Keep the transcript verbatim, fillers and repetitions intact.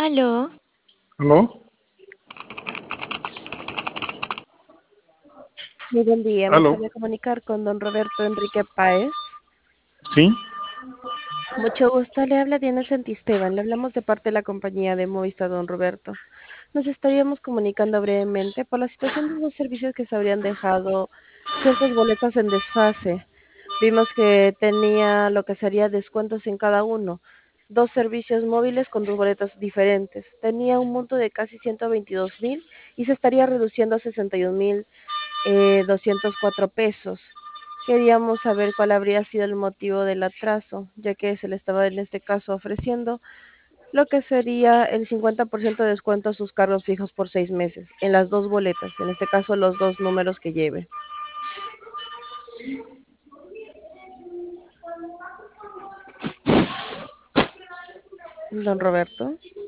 Aló, ¿Aló? muy buen día. Me ¿Aló? gustaría comunicar con don Roberto Enrique Páez. ¿Sí? Mucho gusto, le habla Diana Santisteban. Le hablamos de parte de la compañía de Movistar, don Roberto. Nos estaríamos comunicando brevemente por la situación de los servicios que se habrían dejado ciertas boletas en desfase. Vimos que tenía lo que sería descuentos en cada uno. Dos servicios móviles con dos boletas diferentes. Tenía un monto de casi ciento veintidós mil y se estaría reduciendo a sesenta y un mil eh, doscientos cuatro pesos. Queríamos saber cuál habría sido el motivo del atraso, ya que se le estaba en este caso ofreciendo lo que sería el cincuenta por ciento de descuento a sus cargos fijos por seis meses, en las dos boletas, en este caso los dos números que lleve. Don Roberto.